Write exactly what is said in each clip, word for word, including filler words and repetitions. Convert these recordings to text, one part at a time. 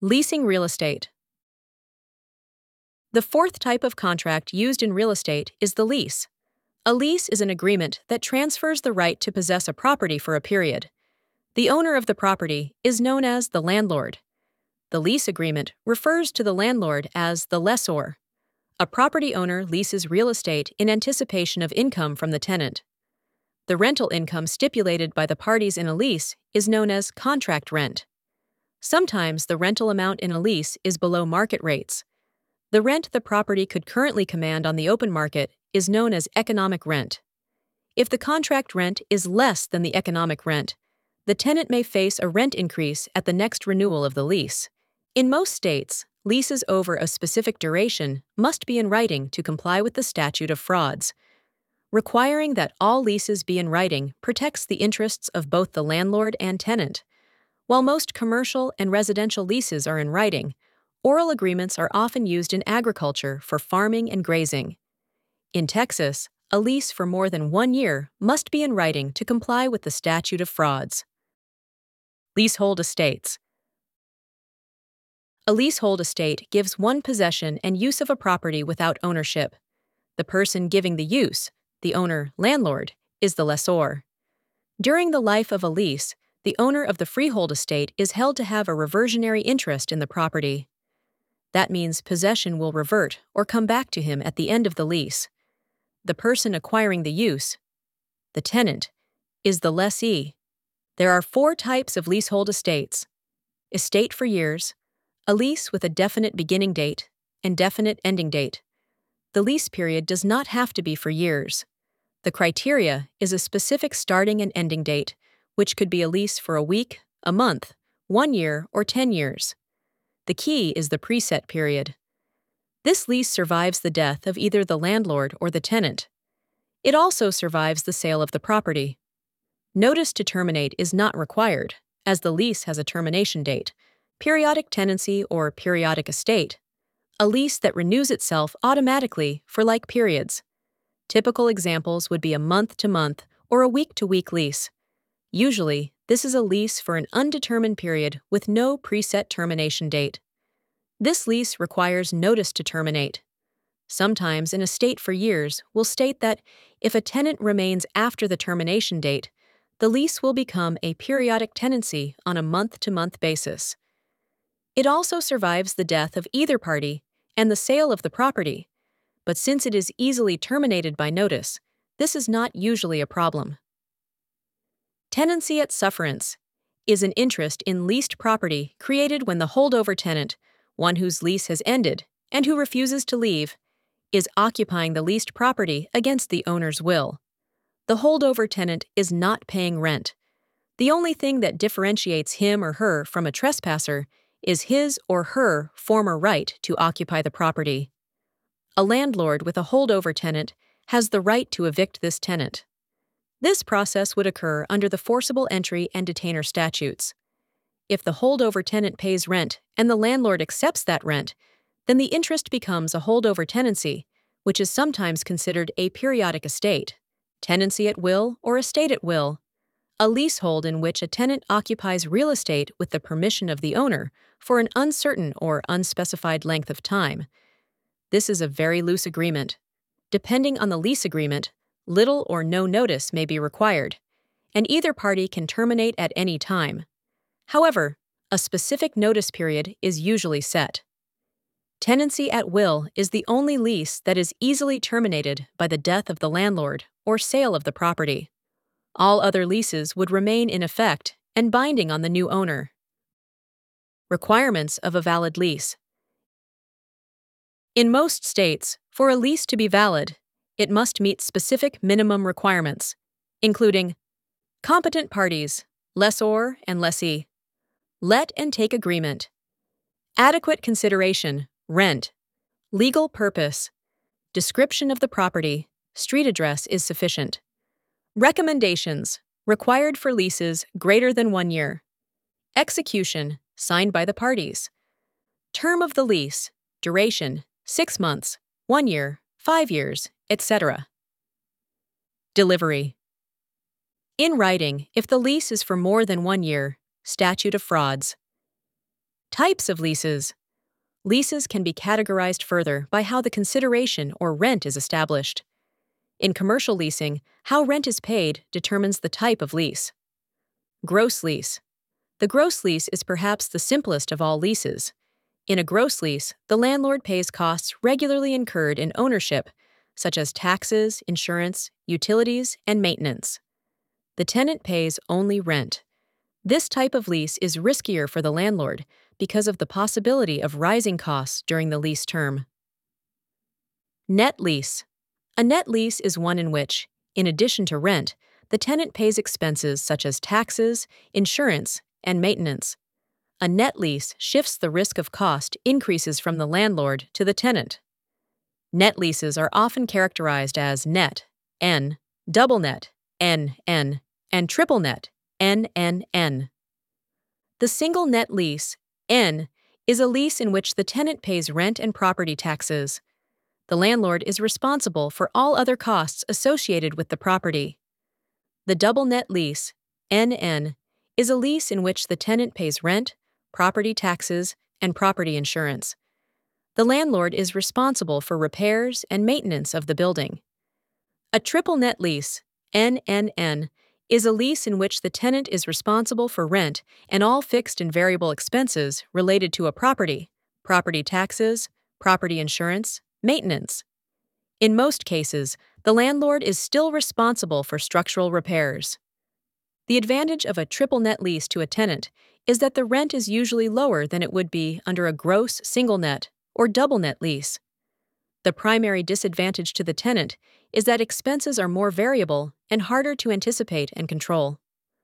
Leasing real estate. The fourth type of contract used in real estate is the lease. A lease is an agreement that transfers the right to possess a property for a period. The owner of the property is known as the landlord. The lease agreement refers to the landlord as the lessor. A property owner leases real estate in anticipation of income from the tenant. The rental income stipulated by the parties in a lease is known as contract rent. Sometimes the rental amount in a lease is below market rates. The rent the property could currently command on the open market is known as economic rent. If the contract rent is less than the economic rent, the tenant may face a rent increase at the next renewal of the lease. In most states, leases over a specific duration must be in writing to comply with the statute of frauds. Requiring that all leases be in writing protects the interests of both the landlord and tenant. While most commercial and residential leases are in writing, oral agreements are often used in agriculture for farming and grazing. In Texas, a lease for more than one year must be in writing to comply with the statute of frauds. Leasehold estates. A leasehold estate gives one possession and use of a property without ownership. The person giving the use, the owner, landlord, is the lessor. During the life of a lease, the owner of the freehold estate is held to have a reversionary interest in the property. That means possession will revert or come back to him at the end of the lease. The person acquiring the use, the tenant, is the lessee. There are four types of leasehold estates: estate for years, a lease with a definite beginning date and definite ending date. The lease period does not have to be for years. The criteria is a specific starting and ending date, which could be a lease for a week, a month, one year, or ten years. The key is the preset period. This lease survives the death of either the landlord or the tenant. It also survives the sale of the property. Notice to terminate is not required, as the lease has a termination date, periodic tenancy or periodic estate, a lease that renews itself automatically for like periods. Typical examples would be a month-to-month or a week-to-week lease. Usually, this is a lease for an undetermined period with no preset termination date. This lease requires notice to terminate. Sometimes an estate for years will state that if a tenant remains after the termination date, the lease will become a periodic tenancy on a month-to-month basis. It also survives the death of either party and the sale of the property, but since it is easily terminated by notice, this is not usually a problem. Tenancy at sufferance is an interest in leased property created when the holdover tenant, one whose lease has ended and who refuses to leave, is occupying the leased property against the owner's will. The holdover tenant is not paying rent. The only thing that differentiates him or her from a trespasser is his or her former right to occupy the property. A landlord with a holdover tenant has the right to evict this tenant. This process would occur under the forcible entry and detainer statutes. If the holdover tenant pays rent and the landlord accepts that rent, then the interest becomes a holdover tenancy, which is sometimes considered a periodic estate, tenancy at will, or estate at will, a leasehold in which a tenant occupies real estate with the permission of the owner for an uncertain or unspecified length of time. This is a very loose agreement. Depending on the lease agreement, little or no notice may be required, and either party can terminate at any time. However, a specific notice period is usually set. Tenancy at will is the only lease that is easily terminated by the death of the landlord or sale of the property. All other leases would remain in effect and binding on the new owner. Requirements of a valid lease. In most states, for a lease to be valid, it must meet specific minimum requirements, including competent parties, lessor and lessee, let and take agreement, adequate consideration, rent, legal purpose, description of the property, street address is sufficient. Recommendations, required for leases greater than one year. Execution, signed by the parties. Term of the lease, duration, six months, one year, five years, et cetera. Delivery. In writing, if the lease is for more than one year, statute of frauds. Types of leases. Leases can be categorized further by how the consideration or rent is established. In commercial leasing, how rent is paid determines the type of lease. Gross lease. The gross lease is perhaps the simplest of all leases. In a gross lease, the landlord pays costs regularly incurred in ownership, such as taxes, insurance, utilities, and maintenance. The tenant pays only rent. This type of lease is riskier for the landlord because of the possibility of rising costs during the lease term. Net lease. A net lease is one in which, in addition to rent, the tenant pays expenses such as taxes, insurance, and maintenance. A net lease shifts the risk of cost increases from the landlord to the tenant. Net leases are often characterized as net, N, double net, N N, and triple net, N N N. The single net lease, N, is a lease in which the tenant pays rent and property taxes. The landlord is responsible for all other costs associated with the property. The double net lease, N N, is a lease in which the tenant pays rent, property taxes, and property insurance. The landlord is responsible for repairs and maintenance of the building. A triple net lease, N N N, is a lease in which the tenant is responsible for rent and all fixed and variable expenses related to a property, property taxes, property insurance, maintenance. In most cases, the landlord is still responsible for structural repairs. The advantage of a triple net lease to a tenant is that the rent is usually lower than it would be under a gross single net or double net lease. The primary disadvantage to the tenant is that expenses are more variable and harder to anticipate and control.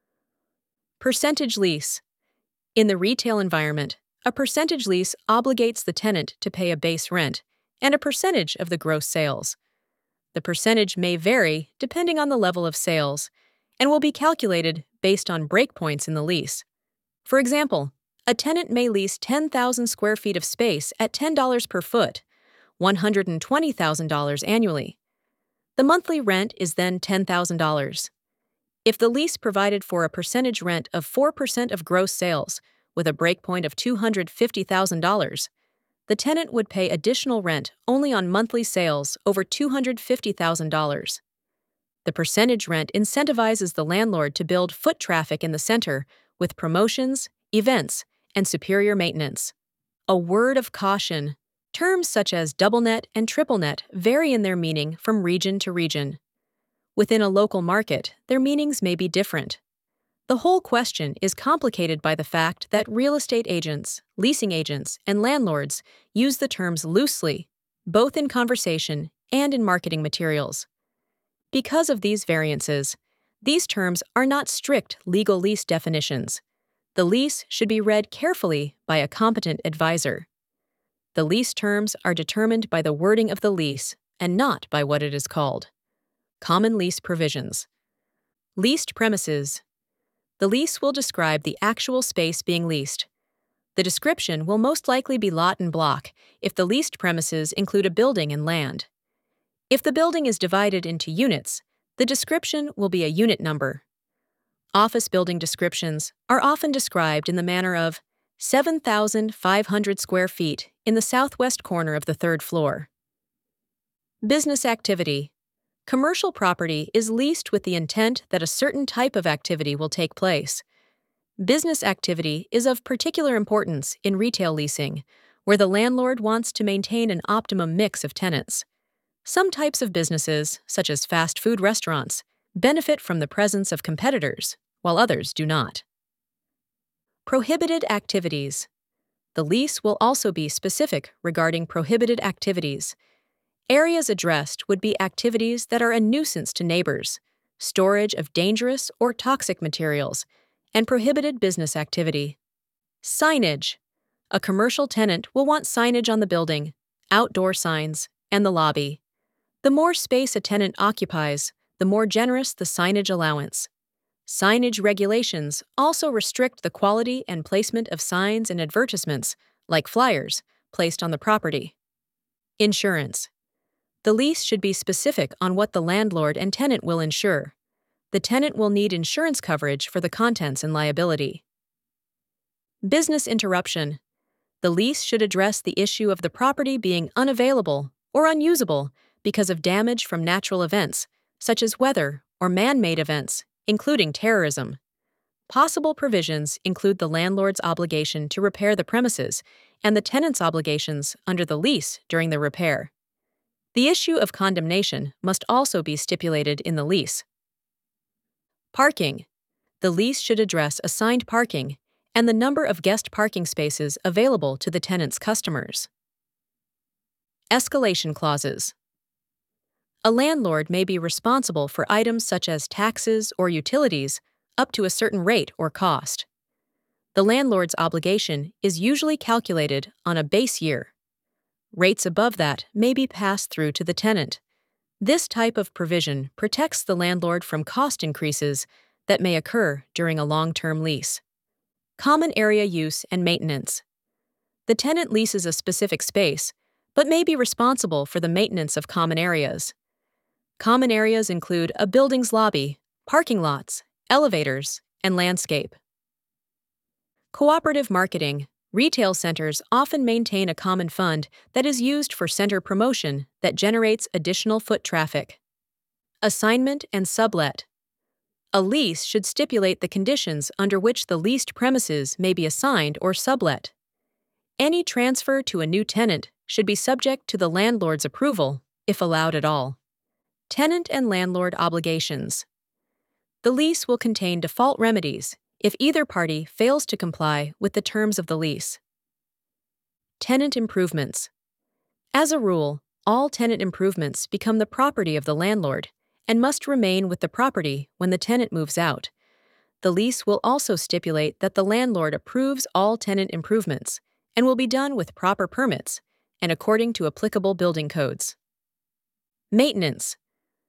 Percentage lease. In the retail environment, a percentage lease obligates the tenant to pay a base rent and a percentage of the gross sales. The percentage may vary depending on the level of sales and will be calculated based on breakpoints in the lease. For example, a tenant may lease ten thousand square feet of space at ten dollars per foot, one hundred twenty thousand dollars annually. The monthly rent is then ten thousand dollars. If the lease provided for a percentage rent of four percent of gross sales, with a breakpoint of two hundred fifty thousand dollars, the tenant would pay additional rent only on monthly sales over two hundred fifty thousand dollars. The percentage rent incentivizes the landlord to build foot traffic in the center with promotions, events, and superior maintenance. A word of caution. Terms such as double net and triple net vary in their meaning from region to region. Within a local market, their meanings may be different. The whole question is complicated by the fact that real estate agents, leasing agents, and landlords use the terms loosely, both in conversation and in marketing materials. Because of these variances, these terms are not strict legal lease definitions. The lease should be read carefully by a competent advisor. The lease terms are determined by the wording of the lease and not by what it is called. Common lease provisions. Leased premises. The lease will describe the actual space being leased. The description will most likely be lot and block if the leased premises include a building and land. If the building is divided into units, the description will be a unit number. Office building descriptions are often described in the manner of seven thousand five hundred square feet in the southwest corner of the third floor. Business activity. Commercial property is leased with the intent that a certain type of activity will take place. Business activity is of particular importance in retail leasing, where the landlord wants to maintain an optimum mix of tenants. Some types of businesses, such as fast food restaurants, benefit from the presence of competitors, while others do not. Prohibited activities. The lease will also be specific regarding prohibited activities. Areas addressed would be activities that are a nuisance to neighbors, storage of dangerous or toxic materials, and prohibited business activity. Signage. A commercial tenant will want signage on the building, outdoor signs, and the lobby. The more space a tenant occupies, the more generous the signage allowance. Signage regulations also restrict the quality and placement of signs and advertisements, like flyers, placed on the property. Insurance. The lease should be specific on what the landlord and tenant will insure. The tenant will need insurance coverage for the contents and liability. Business interruption. The lease should address the issue of the property being unavailable or unusable because of damage from natural events, such as weather or man-made events, including terrorism. Possible provisions include the landlord's obligation to repair the premises and the tenant's obligations under the lease during the repair. The issue of condemnation must also be stipulated in the lease. Parking. The lease should address assigned parking and the number of guest parking spaces available to the tenant's customers. Escalation clauses. A landlord may be responsible for items such as taxes or utilities up to a certain rate or cost. The landlord's obligation is usually calculated on a base year. Rates above that may be passed through to the tenant. This type of provision protects the landlord from cost increases that may occur during a long-term lease. Common area use and maintenance. The tenant leases a specific space, but may be responsible for the maintenance of common areas. Common areas include a building's lobby, parking lots, elevators, and landscape. Cooperative marketing. Retail centers often maintain a common fund that is used for center promotion that generates additional foot traffic. Assignment and sublet. A lease should stipulate the conditions under which the leased premises may be assigned or sublet. Any transfer to a new tenant should be subject to the landlord's approval, if allowed at all. Tenant and landlord obligations. The lease will contain default remedies if either party fails to comply with the terms of the lease. Tenant improvements. As a rule, all tenant improvements become the property of the landlord and must remain with the property when the tenant moves out. The lease will also stipulate that the landlord approves all tenant improvements and will be done with proper permits and according to applicable building codes. Maintenance.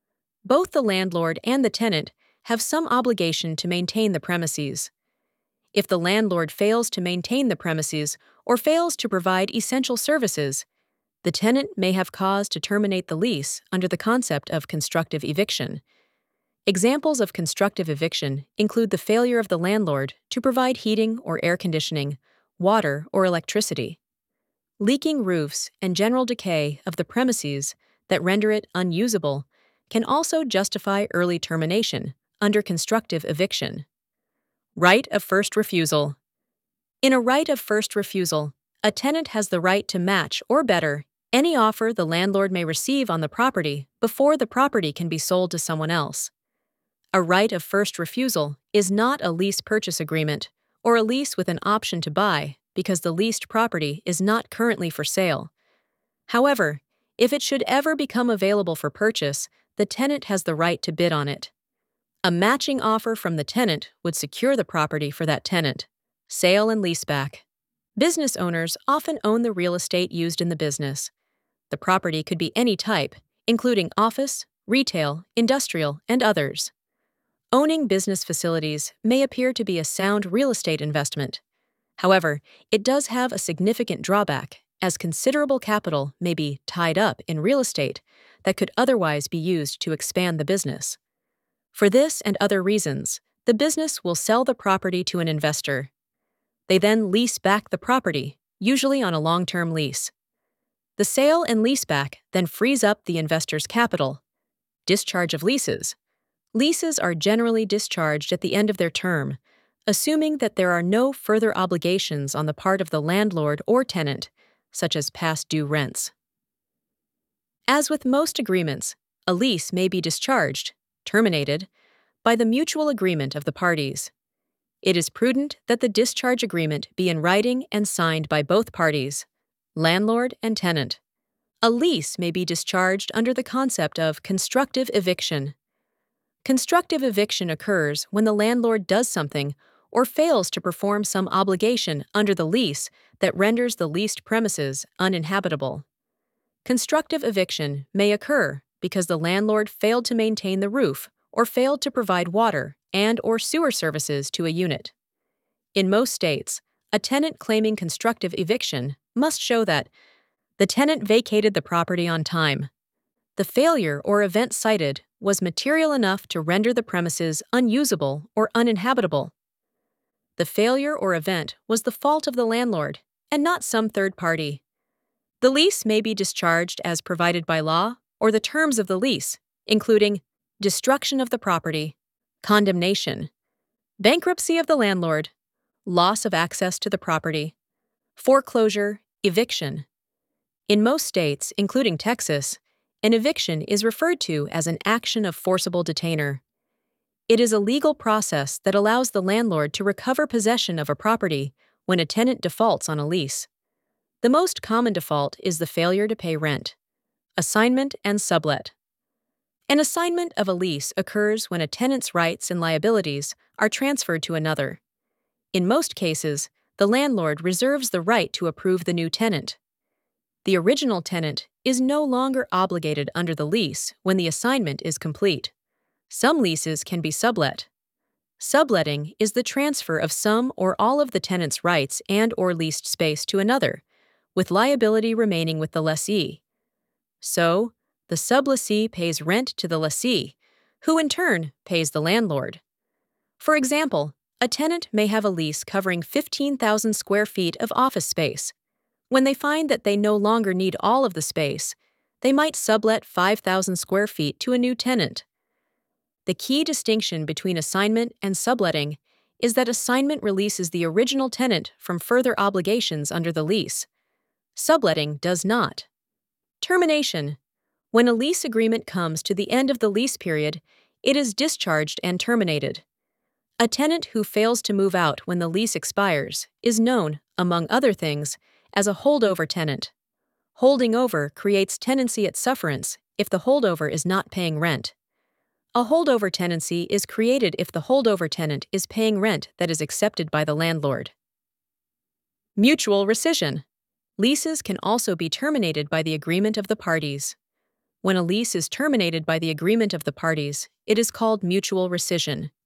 Both the landlord and the tenant have some obligation to maintain the premises. If the landlord fails to maintain the premises or fails to provide essential services, the tenant may have cause to terminate the lease under the concept of constructive eviction. Examples of constructive eviction include the failure of the landlord to provide heating or air conditioning, water or electricity. Leaking roofs and general decay of the premises that render it unusable can also justify early termination under constructive eviction. Right of first refusal. In a right of first refusal, a tenant has the right to match or better any offer the landlord may receive on the property before the property can be sold to someone else. A right of first refusal is not a lease purchase agreement or a lease with an option to buy because the leased property is not currently for sale. However, if it should ever become available for purchase, the tenant has the right to bid on it. A matching offer from the tenant would secure the property for that tenant. Sale and leaseback. Business owners often own the real estate used in the business. The property could be any type, including office, retail, industrial, and others. Owning business facilities may appear to be a sound real estate investment. However, it does have a significant drawback, as considerable capital may be tied up in real estate that could otherwise be used to expand the business. For this and other reasons, the business will sell the property to an investor. They then lease back the property, usually on a long-term lease. The sale and leaseback then frees up the investor's capital. Discharge of leases. Leases are generally discharged at the end of their term, assuming that there are no further obligations on the part of the landlord or tenant, such as past due rents. As with most agreements, a lease may be discharged, terminated, by the mutual agreement of the parties. It is prudent that the discharge agreement be in writing and signed by both parties, landlord and tenant. A lease may be discharged under the concept of constructive eviction. Constructive eviction occurs when the landlord does something or fails to perform some obligation under the lease that renders the leased premises uninhabitable. Constructive eviction may occur because the landlord failed to maintain the roof or failed to provide water and or sewer services to a unit. In most states, a tenant claiming constructive eviction must show that the tenant vacated the property on time. The failure or event cited was material enough to render the premises unusable or uninhabitable. The failure or event was the fault of the landlord and not some third party. The lease may be discharged as provided by law or the terms of the lease, including destruction of the property, condemnation, bankruptcy of the landlord, loss of access to the property, foreclosure, eviction. In most states, including Texas, an eviction is referred to as an action of forcible detainer. It is a legal process that allows the landlord to recover possession of a property when a tenant defaults on a lease. The most common default is the failure to pay rent. Assignment and sublet. An assignment of a lease occurs when a tenant's rights and liabilities are transferred to another. In most cases, the landlord reserves the right to approve the new tenant. The original tenant is no longer obligated under the lease when the assignment is complete. Some leases can be sublet. Subletting is the transfer of some or all of the tenant's rights and/or leased space to another, with liability remaining with the lessee. So, the sublessee pays rent to the lessee, who in turn pays the landlord. For example, a tenant may have a lease covering fifteen thousand square feet of office space. When they find that they no longer need all of the space, they might sublet five thousand square feet to a new tenant. The key distinction between assignment and subletting is that assignment releases the original tenant from further obligations under the lease. Subletting does not. Termination. When a lease agreement comes to the end of the lease period, it is discharged and terminated. A tenant who fails to move out when the lease expires is known, among other things, as a holdover tenant. Holding over creates tenancy at sufferance if the holdover is not paying rent. A holdover tenancy is created if the holdover tenant is paying rent that is accepted by the landlord. Mutual rescission. Leases can also be terminated by the agreement of the parties. When a lease is terminated by the agreement of the parties, it is called mutual rescission.